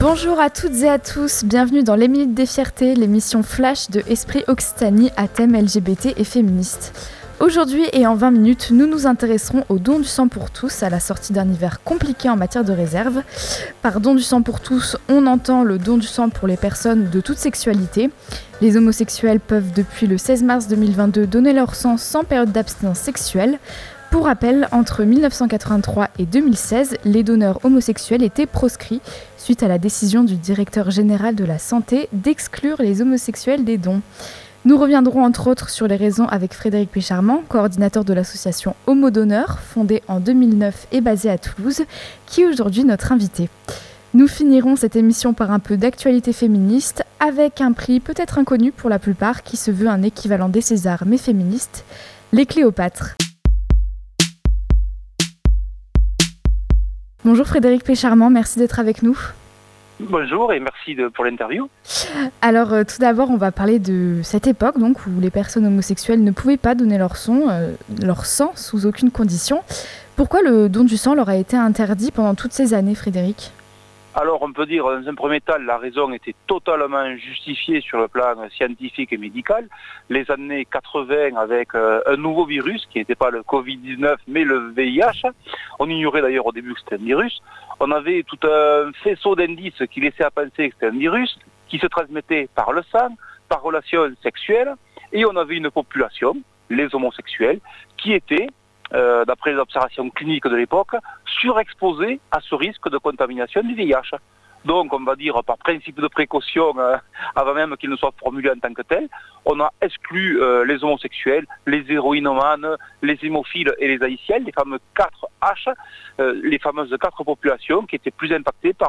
Bonjour à toutes et à tous, bienvenue dans les Minutes des Fiertés, l'émission Flash de Esprit Occitanie à thème LGBT et féministe. Aujourd'hui et en 20 minutes, nous nous intéresserons au don du sang pour tous à la sortie d'un hiver compliqué en matière de réserve. Par don du sang pour tous, on entend le don du sang pour les personnes de toute sexualité. Les homosexuels peuvent depuis le 16 mars 2022 donner leur sang sans période d'abstinence sexuelle. Pour rappel, entre 1983 et 2016, les donneurs homosexuels étaient proscrits suite à la décision du directeur général de la santé d'exclure les homosexuels des dons. Nous reviendrons entre autres sur les raisons avec Frédéric Pécharmant, coordinateur de l'association Homo Donneur, fondée en 2009 et basée à Toulouse, qui est aujourd'hui notre invité. Nous finirons cette émission par un peu d'actualité féministe, avec un prix peut-être inconnu pour la plupart, qui se veut un équivalent des Césars mais féministe, les Cléopâtres. Bonjour Frédéric Pécharmant, merci d'être avec nous. Bonjour et merci pour l'interview. Alors tout d'abord, on va parler de cette époque donc, où les personnes homosexuelles ne pouvaient pas donner leur sang sous aucune condition. Pourquoi le don du sang leur a été interdit pendant toutes ces années, Frédéric ? Alors on peut dire dans un premier temps, la raison était totalement justifiée sur le plan scientifique et médical. Les années 80 avec un nouveau virus qui n'était pas le Covid-19 mais le VIH. On ignorait d'ailleurs au début que c'était un virus. On avait tout un faisceau d'indices qui laissaient à penser que c'était un virus qui se transmettait par le sang, par relation sexuelle, et on avait une population, les homosexuels, qui étaient, d'après les observations cliniques de l'époque, surexposés à ce risque de contamination du VIH. Donc, on va dire, par principe de précaution, avant même qu'il ne soit formulé en tant que tel, on a exclu les homosexuels, les héroïnomanes, les hémophiles et les haïtiens, les fameux 4 H, les fameuses 4 populations qui étaient plus impactées par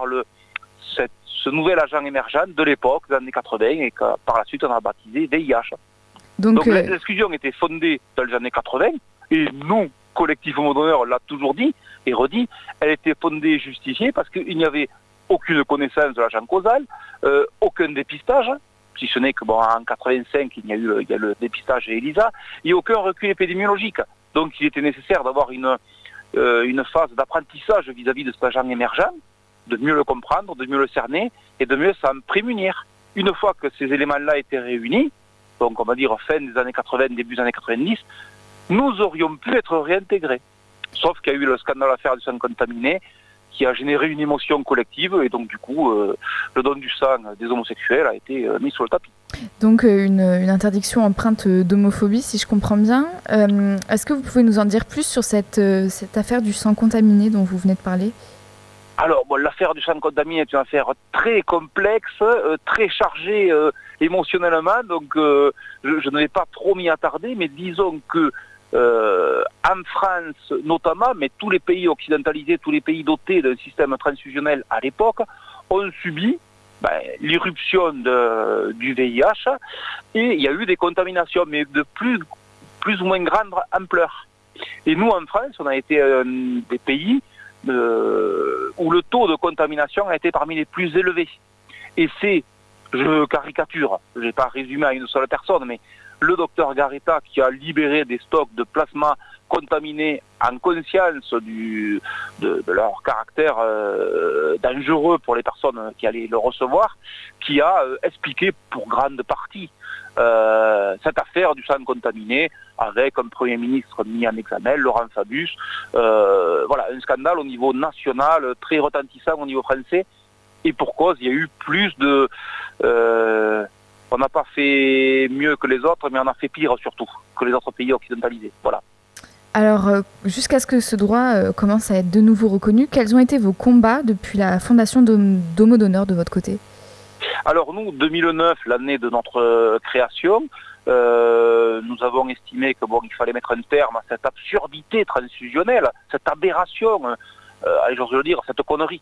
ce nouvel agent émergent de l'époque, des années 80, et que par la suite on a baptisé VIH. Donc l'exclusion était fondée dans les années 80, et nous, collectif Homo Donneur, on l'a toujours dit et redit, elle était fondée et justifiée parce qu'il n'y avait aucune connaissance de l'agent causal, aucun dépistage, si ce n'est que en 85 il y a le dépistage et ELISA, et aucun recul épidémiologique. Donc il était nécessaire d'avoir une phase d'apprentissage vis-à-vis de cet agent émergent, de mieux le comprendre, de mieux le cerner et de mieux s'en prémunir. Une fois que ces éléments-là étaient réunis, donc on va dire fin des années 80, début des années 90, nous aurions pu être réintégrés. Sauf qu'il y a eu le scandale affaire du sang contaminé qui a généré une émotion collective et donc du coup le don du sang des homosexuels a été mis sur le tapis. Donc une interdiction empreinte d'homophobie si je comprends bien. Est-ce que vous pouvez nous en dire plus sur cette affaire du sang contaminé dont vous venez de parler ? Alors l'affaire du sang contaminé est une affaire très complexe, très chargée émotionnellement, donc je ne vais pas trop m'y attarder, mais disons que en France notamment, mais tous les pays occidentalisés, tous les pays dotés d'un système transfusionnel à l'époque, ont subi l'irruption du VIH et il y a eu des contaminations, mais de plus ou moins grande ampleur. Et nous en France, on a été des pays où le taux de contamination a été parmi les plus élevés. Et c'est, je caricature, je ne vais pas résumer à une seule personne, mais le docteur Garetta qui a libéré des stocks de plasma contaminés en conscience de leur caractère dangereux pour les personnes qui allaient le recevoir, qui a expliqué pour grande partie cette affaire du sang contaminé avec un Premier ministre mis en examen, Laurent Fabius. Un scandale au niveau national, très retentissant au niveau français, et pour cause, il y a eu plus de... on n'a pas fait mieux que les autres, mais on a fait pire surtout que les autres pays occidentalisés. Voilà. Alors, jusqu'à ce que ce droit commence à être de nouveau reconnu, quels ont été vos combats depuis la fondation d'Homo Donneur de votre côté ? Alors nous, 2009, l'année de notre création, nous avons estimé qu'il fallait mettre un terme à cette absurdité transfusionnelle, cette aberration, j'ose le dire, cette connerie,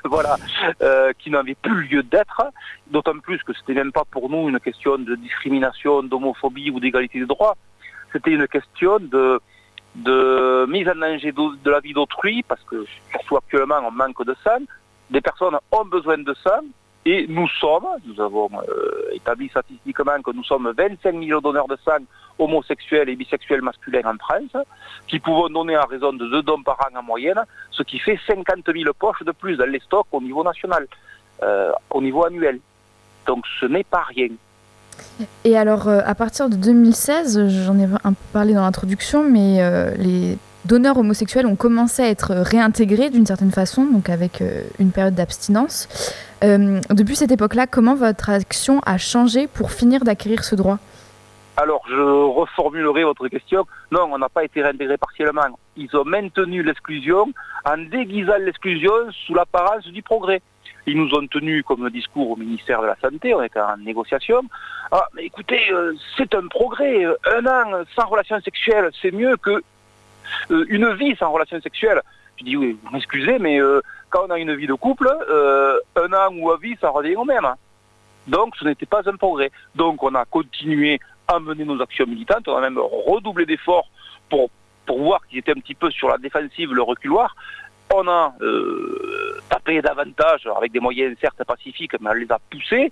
qui n'avait plus lieu d'être, d'autant plus que c'était même pas pour nous une question de discrimination, d'homophobie ou d'égalité des droits, c'était une question de mise en danger de la vie d'autrui, parce que surtout actuellement on manque de sang, des personnes ont besoin de sang, et nous avons établi statistiquement que nous sommes 25 millions donneurs de sang homosexuels et bisexuels masculins en France, qui pouvons donner à raison de 2 dons par an en moyenne, ce qui fait 50 000 poches de plus dans les stocks au niveau national. au niveau annuel. Donc ce n'est pas rien. Et alors, à partir de 2016, j'en ai un peu parlé dans l'introduction, mais les donneurs homosexuels ont commencé à être réintégrés d'une certaine façon, donc avec une période d'abstinence. Depuis cette époque-là, comment votre action a changé pour finir d'acquérir ce droit ? Alors, je reformulerai votre question. Non, on n'a pas été réintégrés partiellement. Ils ont maintenu l'exclusion en déguisant l'exclusion sous l'apparence du progrès. Ils nous ont tenus comme discours au ministère de la Santé, on était en négociation. Ah, mais écoutez, c'est un progrès. Un an sans relation sexuelle, c'est mieux que une vie sans relation sexuelle. Je dis oui, vous m'excusez, mais quand on a une vie de couple, un an ou une vie, ça revient au même. Donc, ce n'était pas un progrès. Donc, on a continué à mener nos actions militantes. On a même redoublé d'efforts pour voir qu'ils étaient un petit peu sur la défensive, le reculoir. On a tapé davantage avec des moyens certes pacifiques, mais on les a poussés.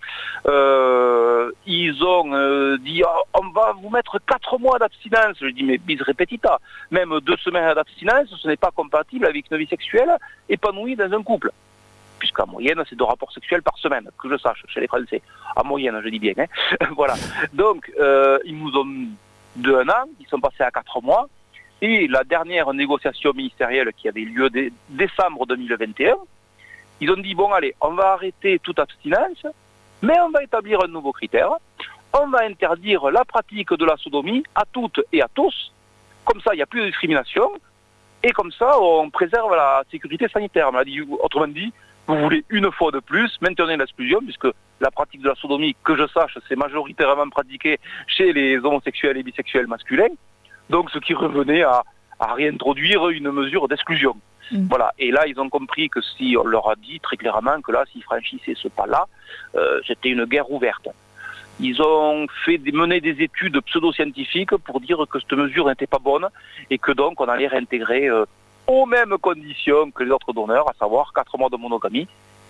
Ils ont dit on va vous mettre 4 mois d'abstinence. Je dis mais bis repetita, même 2 semaines d'abstinence, ce n'est pas compatible avec une vie sexuelle épanouie dans un couple. Puisqu'en moyenne, c'est 2 rapports sexuels par semaine, que je sache, chez les Français. En moyenne, je dis bien. Voilà. Donc, ils nous ont de 1 an, ils sont passés à 4 mois. Et la dernière négociation ministérielle qui avait lieu décembre 2021, ils ont dit, bon allez, on va arrêter toute abstinence, mais on va établir un nouveau critère. On va interdire la pratique de la sodomie à toutes et à tous. Comme ça, il n'y a plus de discrimination. Et comme ça, on préserve la sécurité sanitaire. Autrement dit, vous voulez une fois de plus maintenir l'exclusion, puisque la pratique de la sodomie, que je sache, c'est majoritairement pratiqué chez les homosexuels et bisexuels masculins. Donc ce qui revenait à réintroduire une mesure d'exclusion. Voilà. Et là, ils ont compris que si on leur a dit très clairement que là, s'ils franchissaient ce pas-là, c'était une guerre ouverte. Ils ont mené des études pseudo-scientifiques pour dire que cette mesure n'était pas bonne et que donc on allait réintégrer aux mêmes conditions que les autres donneurs, à savoir 4 mois de monogamie,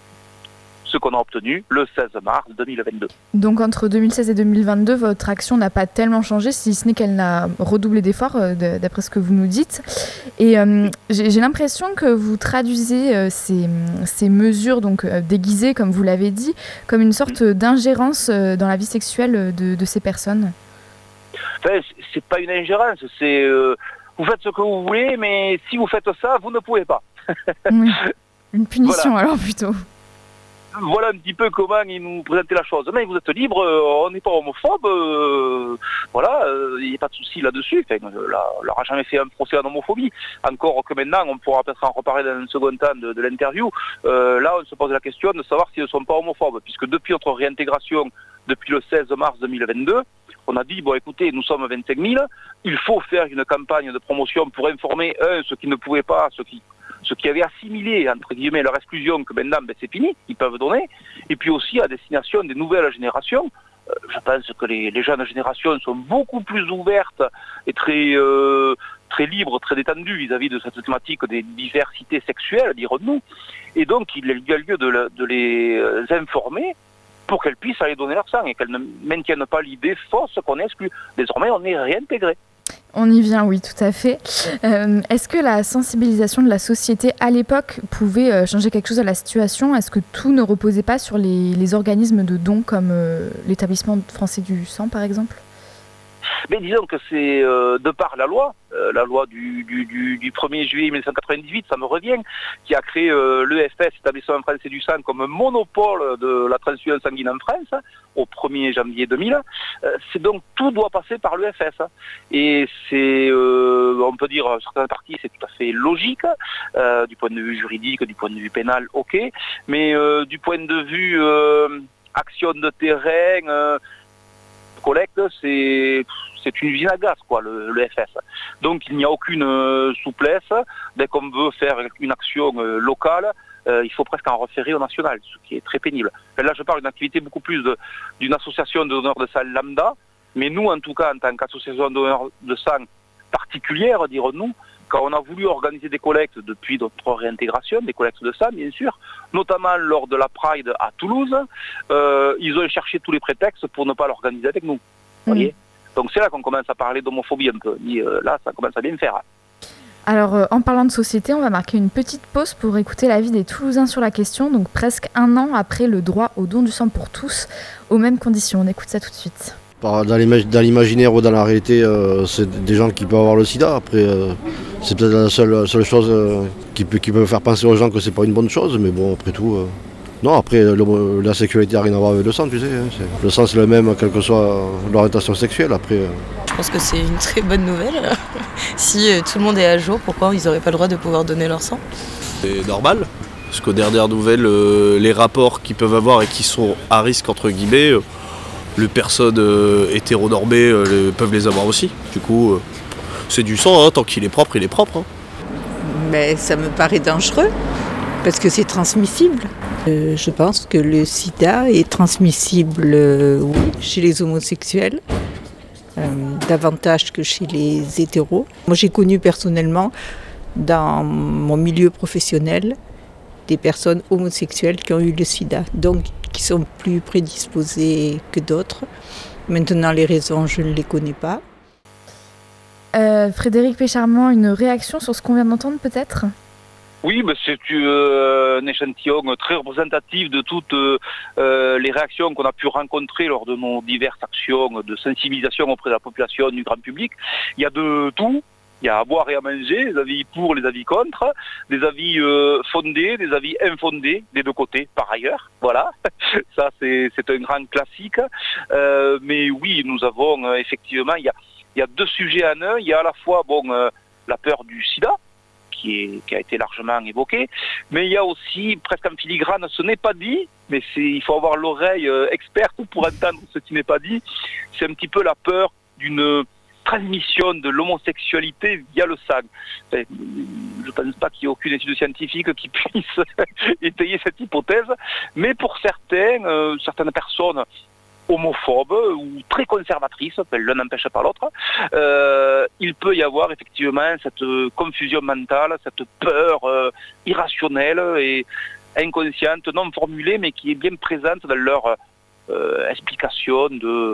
ce qu'on a obtenu le 16 mars 2022. Donc entre 2016 et 2022, votre action n'a pas tellement changé, si ce n'est qu'elle n'a redoublé d'efforts, d'après ce que vous nous dites. Et j'ai l'impression que vous traduisez ces mesures donc déguisées, comme vous l'avez dit, comme une sorte d'ingérence dans la vie sexuelle de ces personnes. Enfin, c'est pas une ingérence, c'est vous faites ce que vous voulez, mais si vous faites ça, vous ne pouvez pas. Oui. Une punition voilà. Alors plutôt. Voilà un petit peu comment ils nous présentaient la chose. Mais vous êtes libre, on n'est pas homophobe, voilà, il n'y a pas de souci là-dessus. Enfin, on leur a jamais fait un procès en homophobie. Encore que maintenant, on pourra peut-être en reparler dans un second temps de l'interview. Là, on se pose la question de savoir s'ils ne sont pas homophobes, puisque depuis notre réintégration, depuis le 16 mars 2022, on a dit, bon écoutez, nous sommes 25 000, il faut faire une campagne de promotion pour informer, ceux qui ne pouvaient pas, ceux qui avaient assimilé, entre guillemets, leur exclusion, que maintenant, c'est fini, ils peuvent donner, et puis aussi à destination des nouvelles générations. Je pense que les jeunes générations sont beaucoup plus ouvertes et très libres, très détendues vis-à-vis de cette thématique des diversités sexuelles, dirons-nous, et donc il y a lieu de les informer pour qu'elles puissent aller donner leur sang et qu'elles ne maintiennent pas l'idée fausse qu'on est exclu. Désormais, on est réintégré. On y vient, oui, tout à fait. Est-ce que la sensibilisation de la société à l'époque pouvait changer quelque chose à la situation ? Est-ce que tout ne reposait pas sur les organismes de dons comme l'établissement français du sang, par exemple ? Mais disons que c'est de par la loi du 1er juillet 1998, ça me revient, qui a créé l'EFS, établissement français du sang, comme monopole de la transfusion sanguine en France, au 1er janvier 2000. C'est donc tout doit passer par l'EFS. Et c'est, on peut dire, certaines parties, c'est tout à fait logique, du point de vue juridique, du point de vue pénal, ok, mais du point de vue action de terrain, collecte, c'est une usine à gaz, quoi, le FS. Donc il n'y a aucune souplesse. Dès qu'on veut faire une action locale, il faut presque en référer au national, ce qui est très pénible. Là, je parle d'une activité beaucoup plus d'une association de donneurs de sang lambda, mais nous, en tout cas, en tant qu'association de donneurs de sang particulière, dirons-nous, quand on a voulu organiser des collectes depuis notre réintégration, des collectes de sang, bien sûr, notamment lors de la Pride à Toulouse, ils ont cherché tous les prétextes pour ne pas l'organiser avec nous. Vous voyez ? Donc c'est là qu'on commence à parler d'homophobie un peu. Et là, ça commence à bien faire. Alors, en parlant de société, on va marquer une petite pause pour écouter l'avis des Toulousains sur la question, donc presque un an après le droit au don du sang pour tous, aux mêmes conditions. On écoute ça tout de suite. Dans l'imaginaire ou dans la réalité, c'est des gens qui peuvent avoir le sida. Après, c'est peut-être la seule chose qui peut faire penser aux gens que c'est pas une bonne chose, mais bon, après tout... Non, après, la sexualité n'a rien à voir avec le sang, tu sais. Le sang, c'est le même, quelle que soit l'orientation sexuelle. Après, Je pense que c'est une très bonne nouvelle. Si tout le monde est à jour, pourquoi ils n'auraient pas le droit de pouvoir donner leur sang ? C'est normal, parce qu'aux dernières nouvelles, les rapports qu'ils peuvent avoir et qui sont à risque, entre guillemets, les personnes hétéronormées peuvent les avoir aussi. Du coup, c'est du sang, hein, tant qu'il est propre, il est propre. Hein. Mais ça me paraît dangereux, parce que c'est transmissible. Je pense que le sida est transmissible oui, chez les homosexuels, davantage que chez les hétéros. Moi, j'ai connu personnellement, dans mon milieu professionnel, des personnes homosexuelles qui ont eu le sida, donc qui sont plus prédisposées que d'autres. Maintenant, les raisons, je ne les connais pas. Frédéric Pécharmant, une réaction sur ce qu'on vient d'entendre peut-être ? Oui, c'est un échantillon très représentatif de toutes les réactions qu'on a pu rencontrer lors de nos diverses actions de sensibilisation auprès de la population, du grand public. Il y a de tout. Il y a à boire et à manger, des avis pour, les avis contre, des avis fondés, des avis infondés, des deux côtés, par ailleurs. Voilà, ça c'est un grand classique. Mais oui, nous avons effectivement, il y a deux sujets en un. Il y a à la fois la peur du sida, qui a été largement évoqué, mais il y a aussi, presque en filigrane, ce n'est pas dit, mais il faut avoir l'oreille experte pour entendre ce qui n'est pas dit. C'est un petit peu la peur d'une transmission de l'homosexualité via le sang. Enfin, je ne pense pas qu'il y ait aucune étude scientifique qui puisse étayer cette hypothèse, mais pour certaines personnes homophobes ou très conservatrices, l'un n'empêche pas l'autre, il peut y avoir effectivement cette confusion mentale, cette peur irrationnelle et inconsciente, non formulée, mais qui est bien présente dans leur explication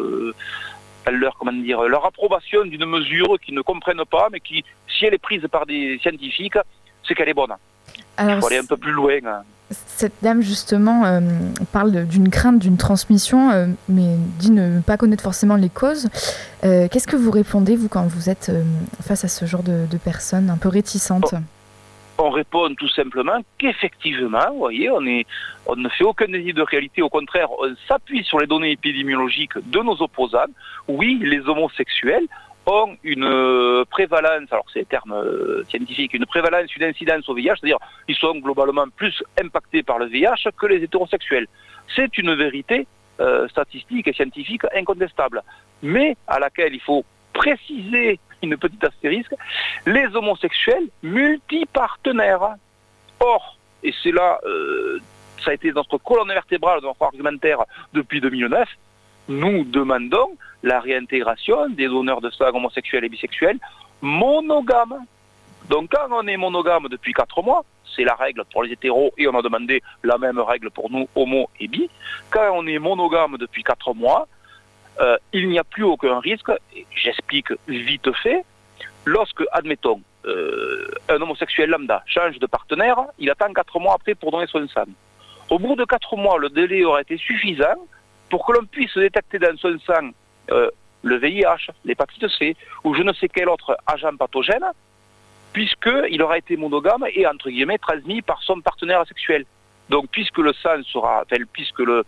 leur approbation d'une mesure qu'ils ne comprennent pas, mais qui, si elle est prise par des scientifiques, c'est qu'elle est bonne. Alors, il faut aller un peu plus loin. Cette dame, justement, parle d'une crainte d'une transmission, mais dit ne pas connaître forcément les causes. Qu'est-ce que vous répondez, vous, quand vous êtes face à ce genre de personnes un peu réticentes ? On répond tout simplement qu'effectivement, vous voyez, on ne fait aucun déni de réalité. Au contraire, on s'appuie sur les données épidémiologiques de nos opposants. Oui, les homosexuels ont une prévalence, alors c'est un terme scientifique, une prévalence, une incidence au VIH, c'est-à-dire ils sont globalement plus impactés par le VIH que les hétérosexuels. C'est une vérité statistique et scientifique incontestable, mais à laquelle il faut préciser une petite astérisque, les homosexuels multipartenaires. Or, et c'est là, ça a été notre colonne vertébrale de notre argumentaire depuis 2009, nous demandons la réintégration des donneurs de sang homosexuels et bisexuels monogames. Donc quand on est monogame depuis 4 mois, c'est la règle pour les hétéros et on a demandé la même règle pour nous, homo et bi. Quand on est monogame depuis 4 mois, il n'y a plus aucun risque. J'explique vite fait. Lorsque, admettons, un homosexuel lambda change de partenaire, il attend 4 mois après pour donner son sang. Au bout de 4 mois, le délai aurait été suffisant pour que l'on puisse détecter dans son sang le VIH, l'hépatite C, ou je ne sais quel autre agent pathogène, puisqu'il aura été monogame et, entre guillemets, transmis par son partenaire sexuel. Donc, puisque le sang sera, puisque le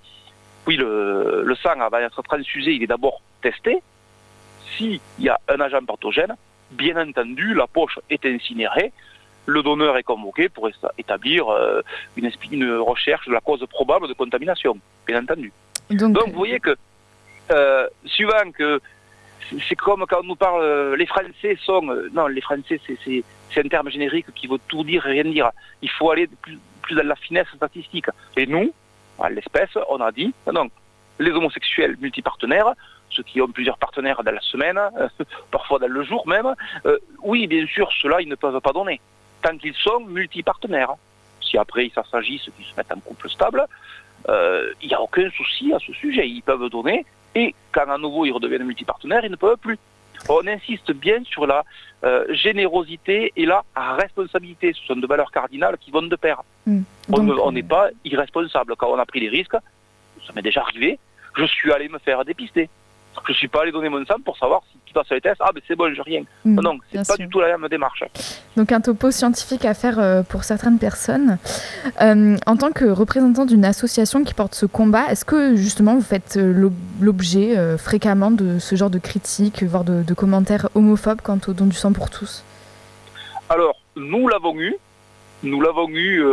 sang va être transfusé, il est d'abord testé. S'il y a un agent pathogène, bien entendu, la poche est incinérée, le donneur est convoqué pour établir une recherche de la cause probable de contamination, bien entendu. Donc vous voyez que, suivant que, c'est comme quand on nous parle, les Français sont... non, les Français, c'est un terme générique qui veut tout dire et rien dire. Il faut aller plus dans la finesse statistique. Et nous, à l'espèce, on a dit, non, les homosexuels multipartenaires, ceux qui ont plusieurs partenaires dans la semaine, parfois dans le jour même, oui, bien sûr, ceux-là, ils ne peuvent pas donner, tant qu'ils sont multipartenaires. Si après, il s'agit de ceux qui se mettent en couple stable, il n'y a aucun souci à ce sujet. Ils peuvent donner, et quand à nouveau ils redeviennent multipartenaires, ils ne peuvent plus. On insiste bien sur la générosité et la responsabilité. Ce sont deux valeurs cardinales qui vont de pair. On n'est pas irresponsable. Quand on a pris des risques, ça m'est déjà arrivé, je suis allé me faire dépister. Je ne suis pas allé donner mon sang pour savoir si tu passes les tests. Ah, mais c'est bon, j'ai rien. Non, c'est pas du tout la même démarche. Donc un topo scientifique à faire pour certaines personnes. En tant que représentant d'une association qui porte ce combat, est-ce que justement vous faites l'objet fréquemment de ce genre de critiques, voire de commentaires homophobes quant au don du sang pour tous ? Alors, nous l'avons eu. Nous l'avons eu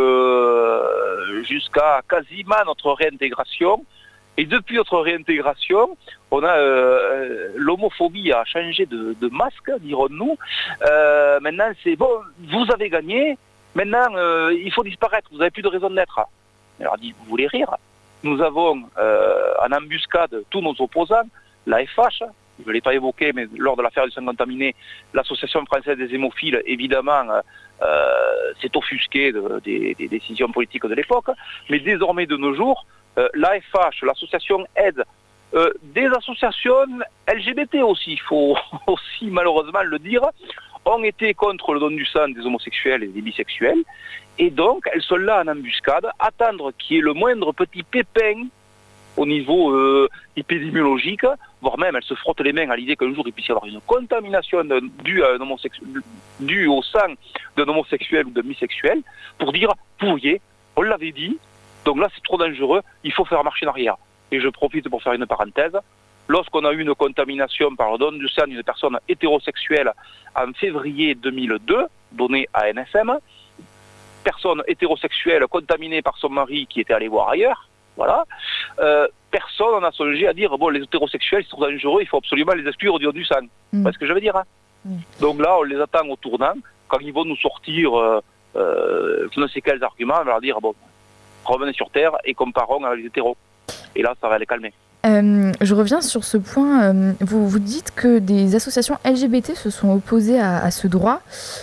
jusqu'à quasiment notre réintégration. Et depuis notre réintégration, on a l'homophobie a changé de masque, dirons-nous. Maintenant, c'est bon, vous avez gagné. Maintenant, il faut disparaître. Vous n'avez plus de raison d'être. Alors, vous voulez rire ? Nous avons en embuscade tous nos opposants, la FH. Je ne l'ai pas évoqué, mais lors de l'affaire du sang contaminé, l'Association française des hémophiles, évidemment, s'est offusquée des décisions politiques de l'époque. Mais désormais, de nos jours, l'AFH, l'association aide des associations LGBT aussi, il faut aussi malheureusement le dire, ont été contre le don du sang des homosexuels et des bisexuels. Et donc, elles sont là en embuscade, attendre qu'il y ait le moindre petit pépin au niveau épidémiologique, voire même elles se frottent les mains à l'idée qu'un jour il puisse y avoir une contamination due au sang d'un homosexuel ou d'un bisexuel, pour dire, vous voyez, on l'avait dit, donc là c'est trop dangereux, il faut faire marche en arrière. Et je profite pour faire une parenthèse, lorsqu'on a eu une contamination par le don du sang d'une personne hétérosexuelle en février 2002, donnée à NSM, personne hétérosexuelle contaminée par son mari qui était allé voir ailleurs, voilà, personne n'a songé à dire, bon, les hétérosexuels c'est trop dangereux, il faut absolument les exclure du don du sang. Vous voyez ce que je veux dire, hein. Donc là, on les attend au tournant, quand ils vont nous sortir je ne sais quels arguments, on va leur dire, bon, revenez sur Terre et comparons avec les hétéros. Et là, ça va les calmer. Je reviens sur ce point. Vous dites que des associations LGBT se sont opposées à ce droit.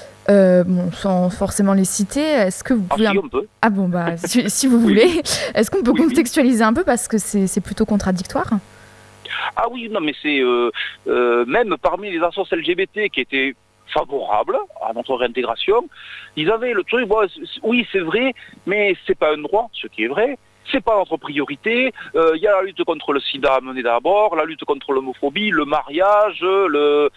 Sans forcément les citer, est-ce que vous pouvez... on peut. Ah bon, bah, si vous voulez. Est-ce qu'on peut contextualiser un peu parce que c'est plutôt contradictoire ? Ah oui, non, mais c'est... même parmi les associations LGBT qui étaient favorables à notre réintégration, ils avaient le truc, bon, oui, c'est vrai, mais c'est pas un droit, ce qui est vrai. C'est pas notre priorité. Il y a la lutte contre le sida à mener d'abord, la lutte contre l'homophobie, le mariage, le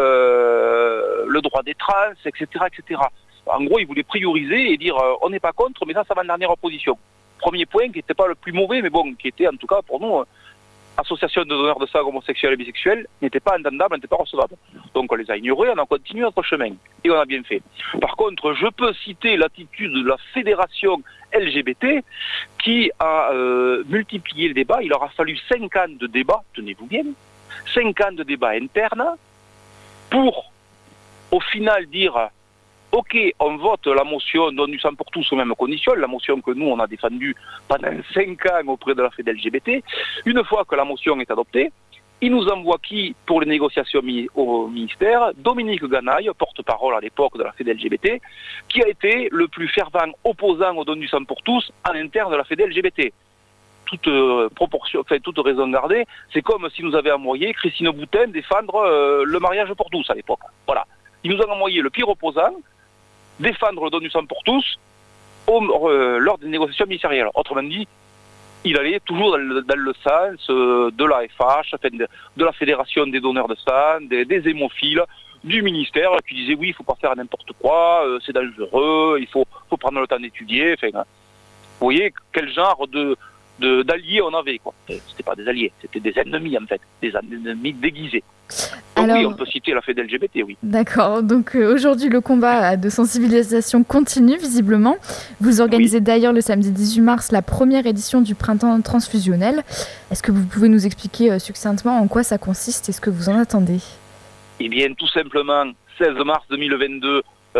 droit des trans, etc., etc. En gros, ils voulaient prioriser et dire on n'est pas contre, mais ça va en dernière position. Premier point qui n'était pas le plus mauvais, mais bon, qui était en tout cas pour nous, association de donneurs de sang homosexuels et bisexuels, n'était pas entendable, n'était pas recevable. Donc on les a ignorés, on a continué notre chemin. Et on a bien fait. Par contre, je peux citer l'attitude de la fédération LGBT qui a multiplié le débat. Il leur a fallu 5 ans de débat, tenez-vous bien, 5 ans de débat interne pour au final dire ok, on vote la motion don du sang pour tous aux mêmes conditions, la motion que nous on a défendue pendant 5 ans auprès de la Fédé LGBT. Une fois que la motion est adoptée, il nous envoie qui pour les négociations au ministère? Dominique Ganaille, porte-parole à l'époque de la Fédé LGBT, qui a été le plus fervent opposant au don du sang pour tous en interne de la Fédé LGBT. Toute proportion, enfin toute raison gardée, c'est comme si nous avait envoyé Christine Boutin défendre le mariage pour tous à l'époque. Voilà. Ils nous ont envoyé le pire opposant défendre le don du sang pour tous lors des négociations ministérielles. Autrement dit, il allait toujours dans le sens de la FH, enfin de la Fédération des donneurs de sang, des hémophiles, du ministère qui disait oui, il ne faut pas faire n'importe quoi, c'est dangereux, il faut prendre le temps d'étudier. Enfin, vous voyez quel genre d'alliés on avait, quoi. C'était pas des alliés, c'était des ennemis en fait, des ennemis déguisés. Donc alors, oui, on peut citer la Fédé LGBT, oui. D'accord, donc aujourd'hui le combat de sensibilisation continue visiblement. Vous organisez d'ailleurs le samedi 18 mars la première édition du printemps transfusionnel. Est-ce que vous pouvez nous expliquer succinctement en quoi ça consiste et ce que vous en attendez ? Eh bien tout simplement, 16 mars 2022,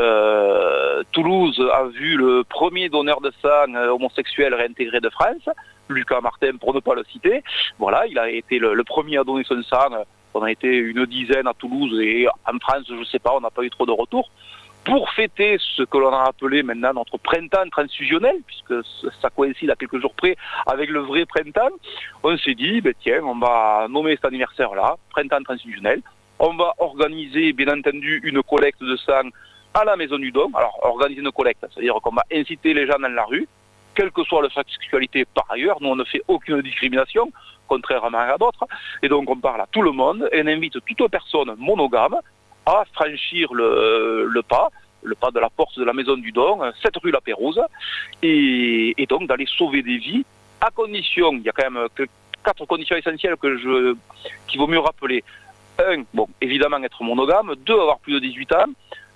Toulouse a vu le premier donneur de sang homosexuel réintégré de France, Lucas Martin pour ne pas le citer. Voilà, il a été le premier à donner son sang. On a été une dizaine à Toulouse et en France, je ne sais pas, on n'a pas eu trop de retours. Pour fêter ce que l'on a appelé maintenant notre printemps transfusionnel, puisque ça coïncide à quelques jours près avec le vrai printemps, on s'est dit, tiens, on va nommer cet anniversaire-là, printemps transfusionnel. On va organiser, bien entendu, une collecte de sang à la Maison du Don. Alors, organiser une collecte, c'est-à-dire qu'on va inciter les gens dans la rue, quelle que soit leur sexualité par ailleurs. Nous, on ne fait aucune discrimination, contrairement à d'autres. Et donc, on parle à tout le monde et on invite toute personne monogame à franchir le pas de la porte de la Maison du Don, 7 rue La Pérouse, et donc d'aller sauver des vies, à condition, il y a quand même 4 conditions essentielles qu'il vaut mieux rappeler. 1, bon, évidemment être monogame. 2, avoir plus de 18 ans.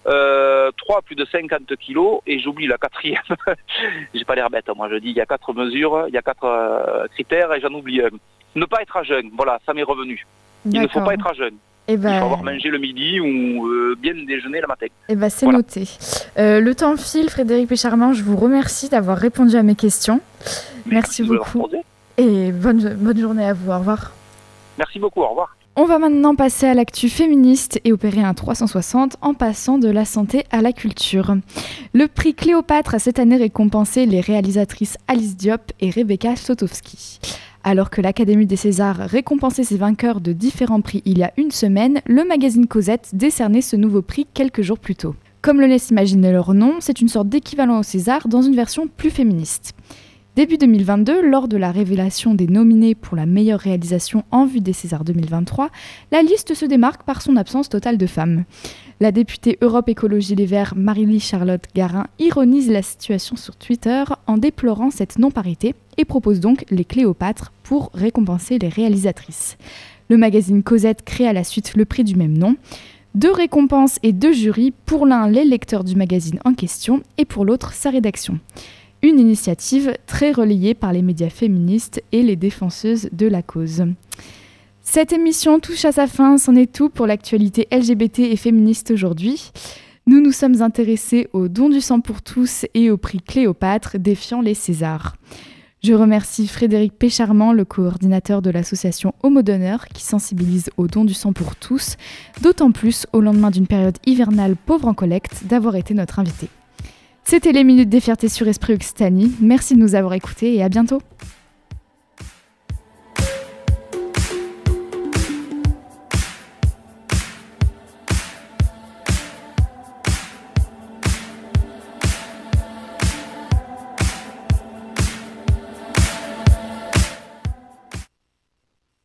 3, plus de 50 kilos. Et j'oublie la 4e. J'ai pas l'air bête, moi je dis, il y a 4 mesures, il y a 4 critères et j'en oublie un. Ne pas être à jeun, voilà, ça m'est revenu. Il ne faut pas être à jeun. Il faut avoir mangé le midi ou bien déjeuner le matin. C'est noté. Le temps file, Frédéric Pécharmant, je vous remercie d'avoir répondu à mes questions. Merci beaucoup. Et bonne journée à vous, au revoir. Merci beaucoup, au revoir. On va maintenant passer à l'actu féministe et opérer un 360 en passant de la santé à la culture. Le prix Cléopâtre a cette année récompensé les réalisatrices Alice Diop et Rebecca Slotowski. Alors que l'Académie des Césars récompensait ses vainqueurs de différents prix il y a une semaine, le magazine Cosette décernait ce nouveau prix quelques jours plus tôt. Comme le laisse imaginer leur nom, c'est une sorte d'équivalent au César dans une version plus féministe. Début 2022, lors de la révélation des nominés pour la meilleure réalisation en vue des Césars 2023, la liste se démarque par son absence totale de femmes. La députée Europe Écologie Les Verts, Marylie-Charlotte Garin, ironise la situation sur Twitter en déplorant cette non-parité et propose donc les Cléopâtres pour récompenser les réalisatrices. Le magazine Cosette crée à la suite le prix du même nom. 2 récompenses et 2 jurys, pour l'un les lecteurs du magazine en question et pour l'autre sa rédaction. Une initiative très relayée par les médias féministes et les défenseuses de la cause. Cette émission touche à sa fin, c'en est tout pour l'actualité LGBT et féministe aujourd'hui. Nous nous sommes intéressés au don du sang pour tous et au prix Cléopâtre défiant les Césars. Je remercie Frédéric Pécharmant, le coordinateur de l'association Homo Donneur, qui sensibilise au don du sang pour tous, d'autant plus au lendemain d'une période hivernale pauvre en collecte, d'avoir été notre invité. C'était les Minutes des Fiertés sur Esprit Occitanie. Merci de nous avoir écoutés et à bientôt.